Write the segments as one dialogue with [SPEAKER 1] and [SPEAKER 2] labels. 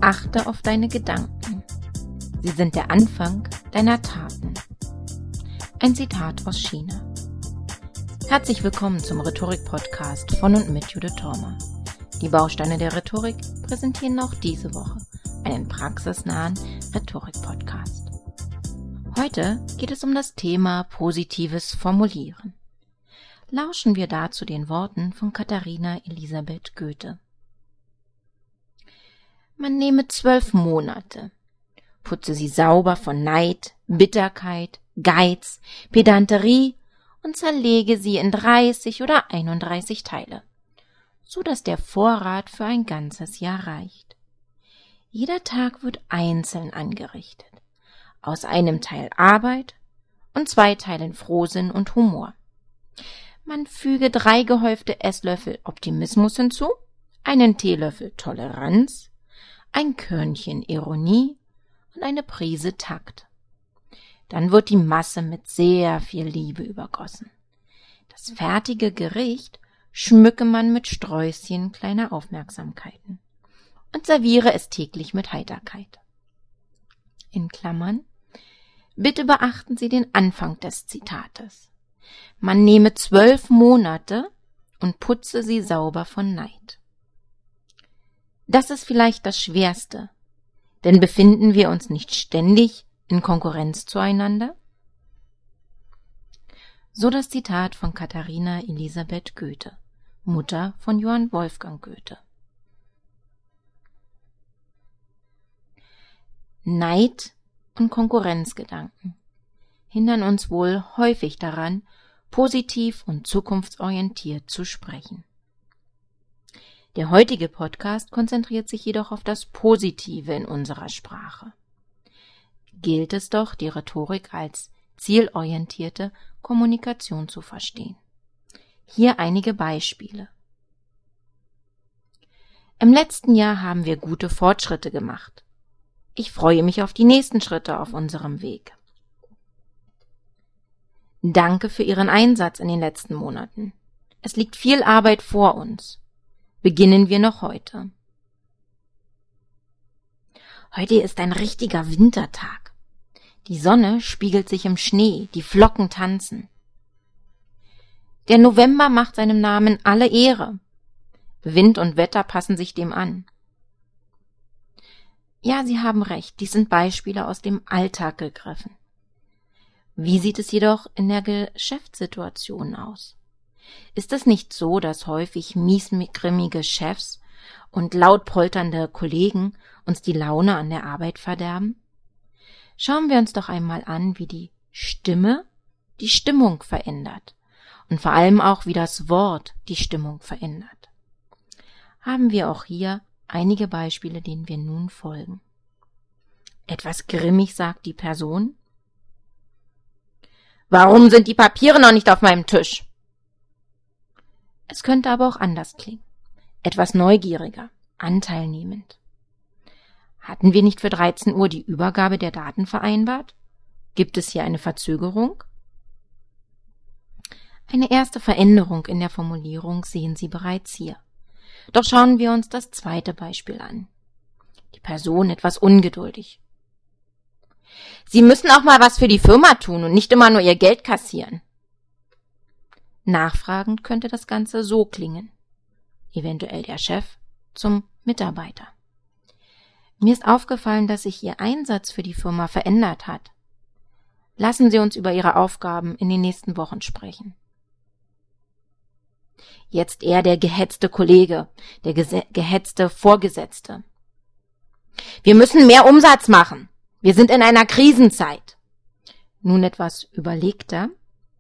[SPEAKER 1] Achte auf deine Gedanken. Sie sind der Anfang deiner Taten. Ein Zitat aus China. Herzlich willkommen zum Rhetorik-Podcast von und mit Judith Thormer. Die Bausteine der Rhetorik präsentieren auch diese Woche einen praxisnahen Rhetorik-Podcast. Heute geht es um das Thema positives Formulieren. Lauschen wir dazu den Worten von Katharina Elisabeth Goethe. Man nehme 12 Monate, putze sie sauber von Neid, Bitterkeit, Geiz, Pedanterie und zerlege sie in 30 oder 31 Teile, so dass der Vorrat für ein ganzes Jahr reicht. Jeder Tag wird einzeln angerichtet, aus einem Teil Arbeit und 2 Teilen Frohsinn und Humor. Man füge 3 gehäufte Esslöffel Optimismus hinzu, einen Teelöffel Toleranz, ein Körnchen Ironie und eine Prise Takt. Dann wird die Masse mit sehr viel Liebe übergossen. Das fertige Gericht schmücke man mit Sträußchen kleiner Aufmerksamkeiten und serviere es täglich mit Heiterkeit. In Klammern, bitte beachten Sie den Anfang des Zitates. Man nehme 12 Monate und putze sie sauber von Neid. Das ist vielleicht das Schwerste, denn befinden wir uns nicht ständig in Konkurrenz zueinander? So das Zitat von Katharina Elisabeth Goethe, Mutter von Johann Wolfgang Goethe. Neid und Konkurrenzgedanken hindern uns wohl häufig daran, positiv und zukunftsorientiert zu sprechen. Der heutige Podcast konzentriert sich jedoch auf das Positive in unserer Sprache. Gilt es doch, die Rhetorik als zielorientierte Kommunikation zu verstehen. Hier einige Beispiele. Im letzten Jahr haben wir gute Fortschritte gemacht. Ich freue mich auf die nächsten Schritte auf unserem Weg. Danke für Ihren Einsatz in den letzten Monaten. Es liegt viel Arbeit vor uns. Beginnen wir noch heute. Heute ist ein richtiger Wintertag. Die Sonne spiegelt sich im Schnee, die Flocken tanzen. Der November macht seinem Namen alle Ehre. Wind und Wetter passen sich dem an. Ja, Sie haben recht, dies sind Beispiele aus dem Alltag gegriffen. Wie sieht es jedoch in der Geschäftssituation aus? Ist es nicht so, dass häufig miesgrimmige Chefs und laut polternde Kollegen uns die Laune an der Arbeit verderben? Schauen wir uns doch einmal an, wie die Stimme die Stimmung verändert und vor allem auch, wie das Wort die Stimmung verändert. Haben wir auch hier einige Beispiele, denen wir nun folgen. Etwas grimmig sagt die Person: Warum sind die Papiere noch nicht auf meinem Tisch? Es könnte aber auch anders klingen. Etwas neugieriger, anteilnehmend. Hatten wir nicht für 13 Uhr die Übergabe der Daten vereinbart? Gibt es hier eine Verzögerung? Eine erste Veränderung in der Formulierung sehen Sie bereits hier. Doch schauen wir uns das zweite Beispiel an. Die Person etwas ungeduldig. Sie müssen auch mal was für die Firma tun und nicht immer nur ihr Geld kassieren. Nachfragend könnte das Ganze so klingen. Eventuell der Chef zum Mitarbeiter. Mir ist aufgefallen, dass sich Ihr Einsatz für die Firma verändert hat. Lassen Sie uns über Ihre Aufgaben in den nächsten Wochen sprechen. Jetzt eher der gehetzte Kollege, der gehetzte Vorgesetzte. Wir müssen mehr Umsatz machen. Wir sind in einer Krisenzeit. Nun etwas überlegter.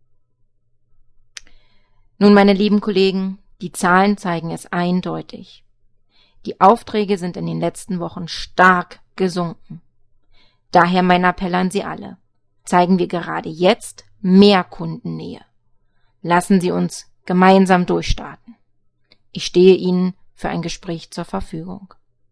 [SPEAKER 1] Nun, meine lieben Kollegen, die Zahlen zeigen es eindeutig. Die Aufträge sind in den letzten Wochen stark gesunken. Daher mein Appell an Sie alle. Zeigen wir gerade jetzt mehr Kundennähe. Lassen Sie uns gemeinsam durchstarten. Ich stehe Ihnen für ein Gespräch zur Verfügung.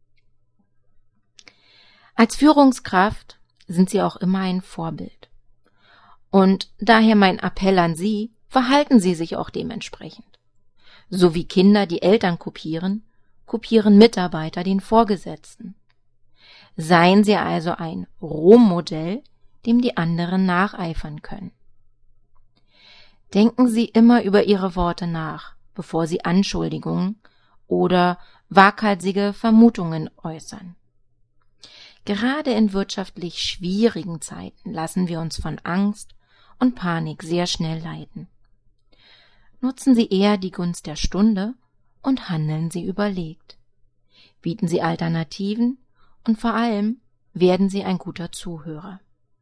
[SPEAKER 1] Als Führungskraft sind Sie auch immer ein Vorbild. Und daher mein Appell an Sie, verhalten Sie sich auch dementsprechend. So wie Kinder die Eltern kopieren, kopieren Mitarbeiter den Vorgesetzten. Seien Sie also ein Rohmodell, dem die anderen nacheifern können. Denken Sie immer über Ihre Worte nach, bevor Sie Anschuldigungen oder waghalsige Vermutungen äußern. Gerade in wirtschaftlich schwierigen Zeiten lassen wir uns von Angst und Panik sehr schnell leiten. Nutzen Sie eher die Gunst der Stunde und handeln Sie überlegt. Bieten Sie Alternativen und vor allem werden Sie ein guter Zuhörer.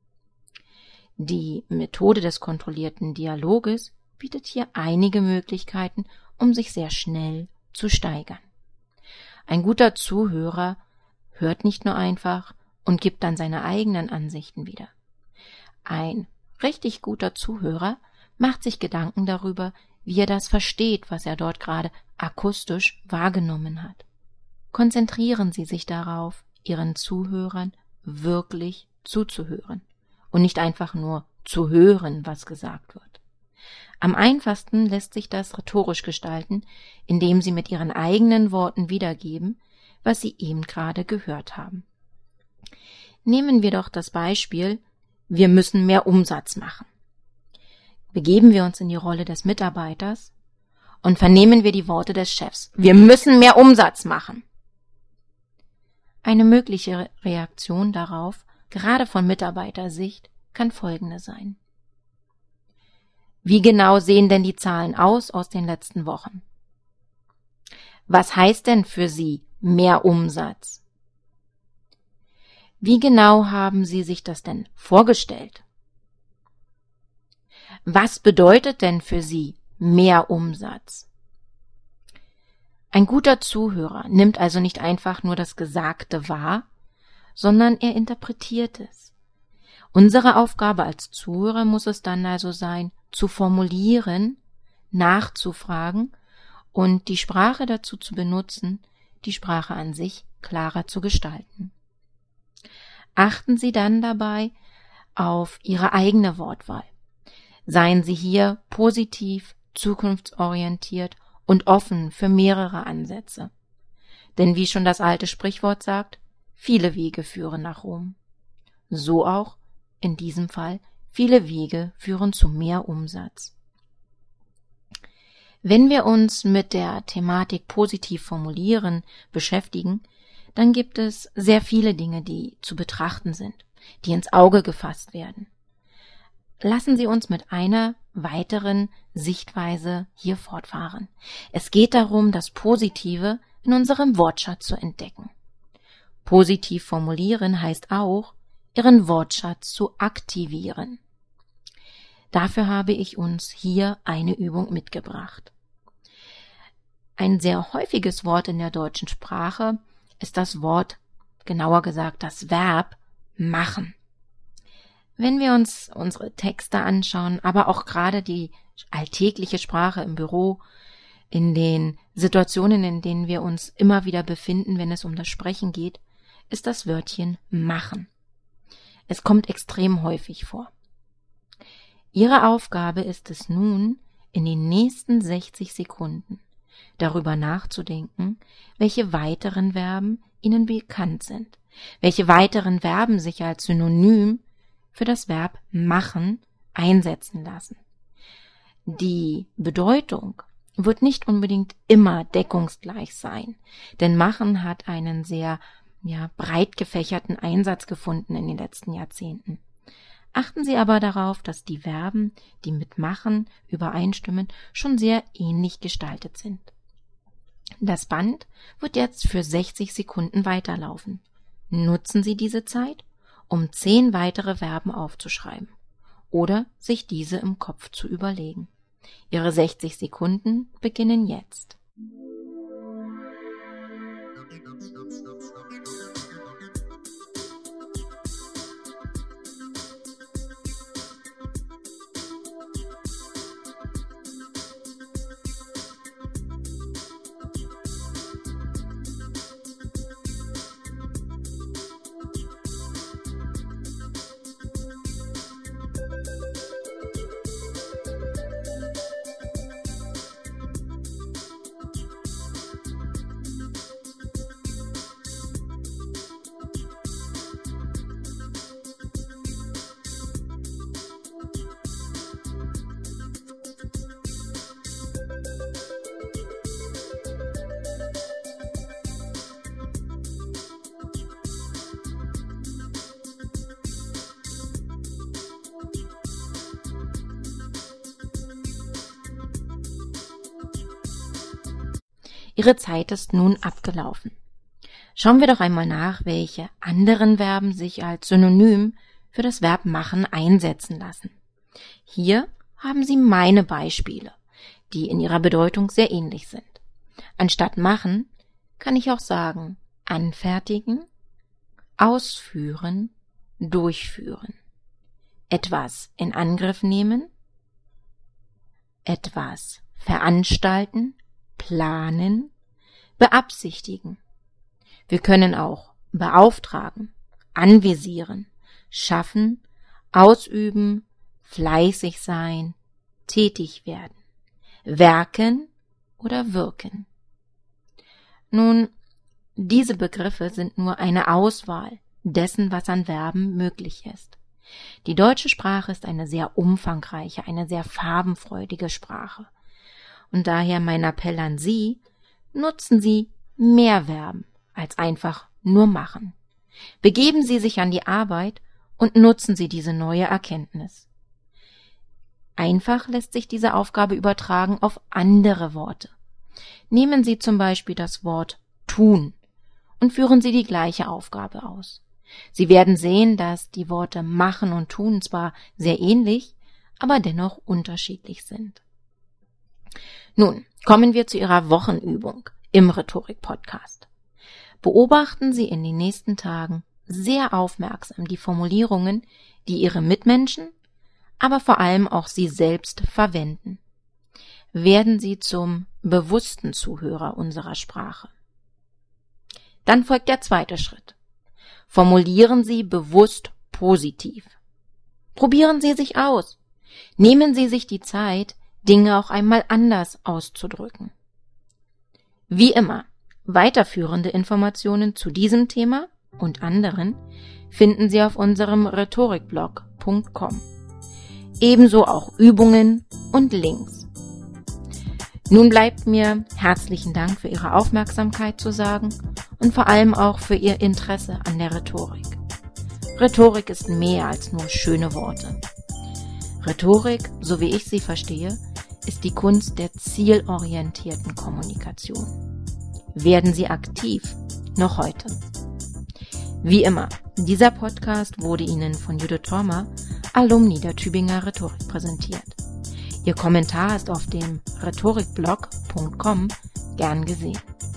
[SPEAKER 1] Die Methode des kontrollierten Dialoges bietet hier einige Möglichkeiten, um sich sehr schnell zu steigern. Ein guter Zuhörer hört nicht nur einfach und gibt dann seine eigenen Ansichten wieder. Ein richtig guter Zuhörer macht sich Gedanken darüber, wie er das versteht, was er dort gerade akustisch wahrgenommen hat. Konzentrieren Sie sich darauf, Ihren Zuhörern wirklich zuzuhören und nicht einfach nur zu hören, was gesagt wird. Am einfachsten lässt sich das rhetorisch gestalten, indem Sie mit Ihren eigenen Worten wiedergeben, was Sie eben gerade gehört haben. Nehmen wir doch das Beispiel, wir müssen mehr Umsatz machen. Begeben wir uns in die Rolle des Mitarbeiters und vernehmen wir die Worte des Chefs. Wir müssen mehr Umsatz machen. Eine mögliche Reaktion darauf, gerade von Mitarbeitersicht, kann folgende sein. Wie genau sehen denn die Zahlen aus den letzten Wochen? Was heißt denn für Sie mehr Umsatz? Wie genau haben Sie sich das denn vorgestellt? Was bedeutet denn für Sie mehr Umsatz? Ein guter Zuhörer nimmt also nicht einfach nur das Gesagte wahr, sondern er interpretiert es. Unsere Aufgabe als Zuhörer muss es dann also sein, zu formulieren, nachzufragen und die Sprache dazu zu benutzen, die Sprache an sich klarer zu gestalten. Achten Sie dann dabei auf Ihre eigene Wortwahl. Seien Sie hier positiv, zukunftsorientiert und offen für mehrere Ansätze. Denn wie schon das alte Sprichwort sagt, viele Wege führen nach Rom. So auch in diesem Fall, viele Wege führen zu mehr Umsatz. Wenn wir uns mit der Thematik positiv formulieren beschäftigen, dann gibt es sehr viele Dinge, die zu betrachten sind, die ins Auge gefasst werden. Lassen Sie uns mit einer weiteren Sichtweise hier fortfahren. Es geht darum, das Positive in unserem Wortschatz zu entdecken. Positiv formulieren heißt auch, Ihren Wortschatz zu aktivieren. Dafür habe ich uns hier eine Übung mitgebracht. Ein sehr häufiges Wort in der deutschen Sprache ist das Wort, genauer gesagt das Verb, machen. Wenn wir uns unsere Texte anschauen, aber auch gerade die alltägliche Sprache im Büro, in den Situationen, in denen wir uns immer wieder befinden, wenn es um das Sprechen geht, ist das Wörtchen machen. Es kommt extrem häufig vor. Ihre Aufgabe ist es nun, in den nächsten 60 Sekunden darüber nachzudenken, welche weiteren Verben Ihnen bekannt sind, welche weiteren Verben sich als Synonym für das Verb machen einsetzen lassen. Die Bedeutung wird nicht unbedingt immer deckungsgleich sein, denn machen hat einen sehr breit gefächerten Einsatz gefunden in den letzten Jahrzehnten. Achten Sie aber darauf, dass die Verben, die mit machen übereinstimmen, schon sehr ähnlich gestaltet sind. Das Band wird jetzt für 60 Sekunden weiterlaufen. Nutzen Sie diese Zeit, um 10 weitere Verben aufzuschreiben oder sich diese im Kopf zu überlegen. Ihre 60 Sekunden beginnen jetzt. Ihre Zeit ist nun abgelaufen. Schauen wir doch einmal nach, welche anderen Verben sich als Synonym für das Verb machen einsetzen lassen. Hier haben Sie meine Beispiele, die in ihrer Bedeutung sehr ähnlich sind. Anstatt machen kann ich auch sagen anfertigen, ausführen, durchführen. Etwas in Angriff nehmen, etwas veranstalten, planen, beabsichtigen. Wir können auch beauftragen, anvisieren, schaffen, ausüben, fleißig sein, tätig werden, werken oder wirken. Nun, diese Begriffe sind nur eine Auswahl dessen, was an Verben möglich ist. Die deutsche Sprache ist eine sehr umfangreiche, eine sehr farbenfreudige Sprache. Und daher mein Appell an Sie, nutzen Sie mehr Verben als einfach nur machen. Begeben Sie sich an die Arbeit und nutzen Sie diese neue Erkenntnis. Einfach lässt sich diese Aufgabe übertragen auf andere Worte. Nehmen Sie zum Beispiel das Wort tun und führen Sie die gleiche Aufgabe aus. Sie werden sehen, dass die Worte machen und tun zwar sehr ähnlich, aber dennoch unterschiedlich sind. Nun, kommen wir zu Ihrer Wochenübung im Rhetorik-Podcast. Beobachten Sie in den nächsten Tagen sehr aufmerksam die Formulierungen, die Ihre Mitmenschen, aber vor allem auch Sie selbst verwenden. Werden Sie zum bewussten Zuhörer unserer Sprache. Dann folgt der zweite Schritt. Formulieren Sie bewusst positiv. Probieren Sie sich aus. Nehmen Sie sich die Zeit, Dinge auch einmal anders auszudrücken. Wie immer, weiterführende Informationen zu diesem Thema und anderen finden Sie auf unserem rhetorikblog.com. Ebenso auch Übungen und Links. Nun bleibt mir herzlichen Dank für Ihre Aufmerksamkeit zu sagen und vor allem auch für Ihr Interesse an der Rhetorik. Rhetorik ist mehr als nur schöne Worte. Rhetorik, so wie ich sie verstehe, ist die Kunst der zielorientierten Kommunikation. Werden Sie aktiv, noch heute. Wie immer, dieser Podcast wurde Ihnen von Judith Thormer, Alumni der Tübinger Rhetorik, präsentiert. Ihr Kommentar ist auf dem rhetorikblog.com gern gesehen.